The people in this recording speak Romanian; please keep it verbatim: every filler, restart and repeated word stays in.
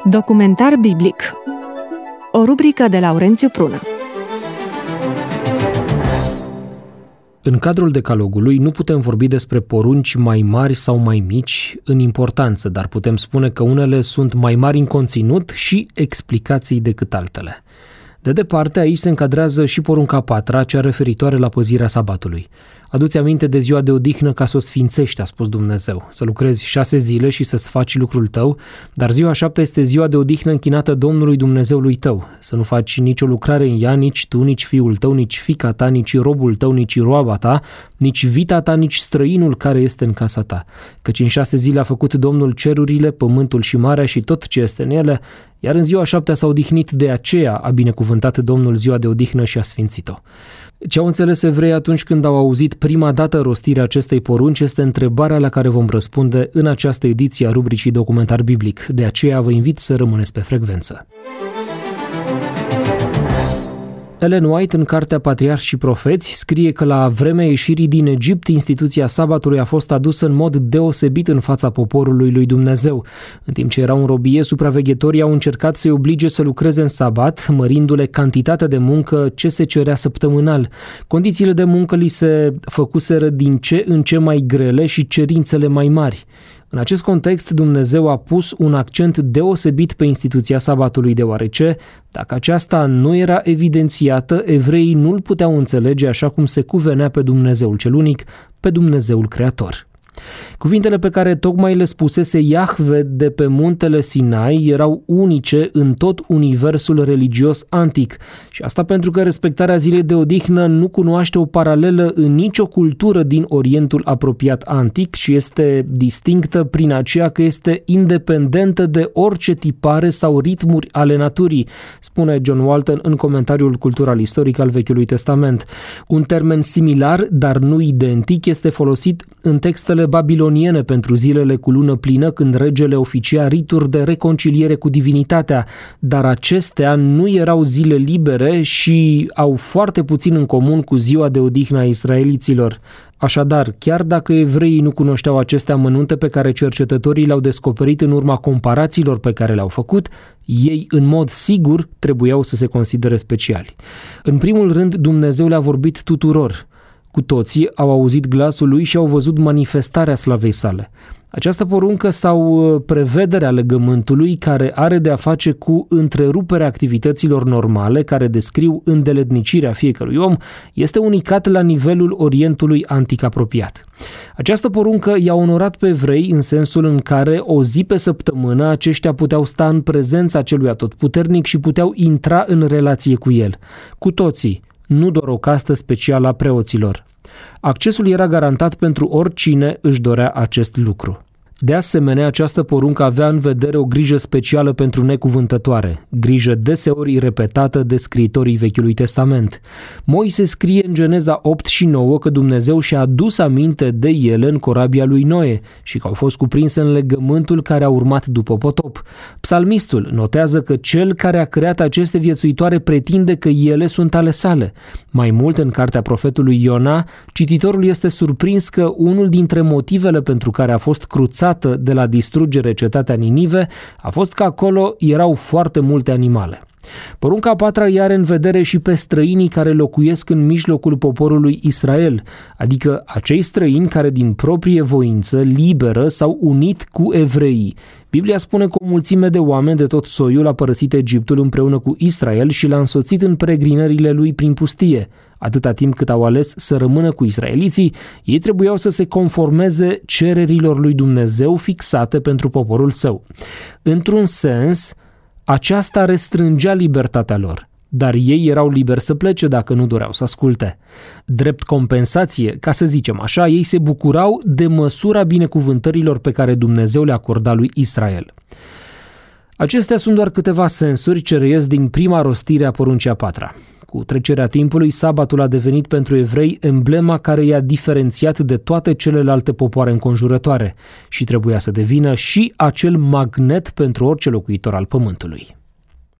Documentar biblic. O rubrică de Laurențiu Prună. În cadrul decalogului nu putem vorbi despre porunci mai mari sau mai mici în importanță, dar putem spune că unele sunt mai mari în conținut și explicații decât altele. De departe, aici se încadrează și porunca a patra, cea referitoare la păzirea sabatului. Adu-ți aminte de ziua de odihnă ca să o sfințești, a spus Dumnezeu, să lucrezi șase zile și să-ți faci lucrul tău, dar ziua șaptea este ziua de odihnă închinată Domnului Dumnezeului tău. Să nu faci nicio lucrare în ea, nici tu, nici fiul tău, nici fiica ta, nici robul tău, nici roaba ta, nici vita ta, nici străinul care este în casa ta. Căci în șase zile a făcut Domnul cerurile, pământul și marea și tot ce este în ele, iar în ziua șaptea s-a odihnit, de aceea a binecuvântat Domnul ziua de odihnă și a sfințit-o. Ce au înțeles evreii atunci când au auzit prima dată rostirea acestei porunci este întrebarea la care vom răspunde în această ediție a rubricii Documentar Biblic. De aceea vă invit să rămâneți pe frecvență. Ellen White, în cartea Patriarhi și Profeți, scrie că la vremea ieșirii din Egipt, instituția sabatului a fost adusă în mod deosebit în fața poporului lui Dumnezeu. În timp ce erau în robie, supraveghetorii au încercat să-i oblige să lucreze în sabat, mărindu-le cantitatea de muncă ce se cerea săptămânal. Condițiile de muncă li se făcuseră din ce în ce mai grele și cerințele mai mari. În acest context, Dumnezeu a pus un accent deosebit pe instituția sabatului, deoarece, dacă aceasta nu era evidențiată, evreii nu-l puteau înțelege așa cum se cuvenea pe Dumnezeul cel unic, pe Dumnezeul Creator. Cuvintele pe care tocmai le spusese Iahve de pe muntele Sinai erau unice în tot universul religios antic și asta pentru că respectarea zilei de odihnă nu cunoaște o paralelă în nicio cultură din Orientul apropiat antic și este distinctă prin aceea că este independentă de orice tipare sau ritmuri ale naturii, spune John Walton în comentariul cultural istoric al Vechiului Testament. Un termen similar, dar nu identic, este folosit în textele babiloniene pentru zilele cu lună plină, când regele oficia rituri de reconciliere cu divinitatea, dar acestea nu erau zile libere și au foarte puțin în comun cu ziua de odihnă a israeliților. Așadar, chiar dacă evreii nu cunoșteau aceste amănunte pe care cercetătorii le-au descoperit în urma comparațiilor pe care le-au făcut, ei, în mod sigur, trebuiau să se considere speciali. În primul rând, Dumnezeu le-a vorbit tuturor. Cu toții au auzit glasul lui și au văzut manifestarea slavei sale. Această poruncă sau prevedere a legământului, care are de a face cu întreruperea activităților normale care descriu îndeletnicirea fiecărui om, este unicat la nivelul Orientului antic apropiat. Această poruncă i-a onorat pe evrei în sensul în care o zi pe săptămână aceștia puteau sta în prezența celui atotputernic și puteau intra în relație cu el. Cu toții, nu doar o castă specială a preoților. Accesul era garantat pentru oricine își dorea acest lucru. De asemenea, această poruncă avea în vedere o grijă specială pentru necuvântătoare, grijă deseori repetată de scriitorii Vechiului Testament. Moise scrie în Geneza opt și nouă că Dumnezeu și-a adus aminte de ele în corabia lui Noe și că au fost cuprinse în legământul care a urmat după potop. Psalmistul notează că cel care a creat aceste viețuitoare pretinde că ele sunt ale sale. Mai mult, în cartea profetului Iona, cititorul este surprins că unul dintre motivele pentru care a fost cruțat de la distrugere cetatea Ninive a fost că acolo erau foarte multe animale. Porunca a patra îi are în vedere și pe străinii care locuiesc în mijlocul poporului Israel, adică acei străini care din proprie voință liberă s-au unit cu evreii. Biblia spune că o mulțime de oameni de tot soiul a părăsit Egiptul împreună cu Israel și l-a însoțit în peregrinările lui prin pustie. Atâta timp cât au ales să rămână cu israeliții, ei trebuiau să se conformeze cererilor lui Dumnezeu fixate pentru poporul său. Într-un sens, aceasta restrângea libertatea lor, dar ei erau liberi să plece dacă nu doreau să asculte. Drept compensație, ca să zicem așa, ei se bucurau de măsura binecuvântărilor pe care Dumnezeu le acorda lui Israel. Acestea sunt doar câteva sensuri ce reies din prima rostire a poruncii a patra. Cu trecerea timpului, sabatul a devenit pentru evrei emblema care i-a diferențiat de toate celelalte popoare înconjurătoare și trebuia să devină și acel magnet pentru orice locuitor al pământului.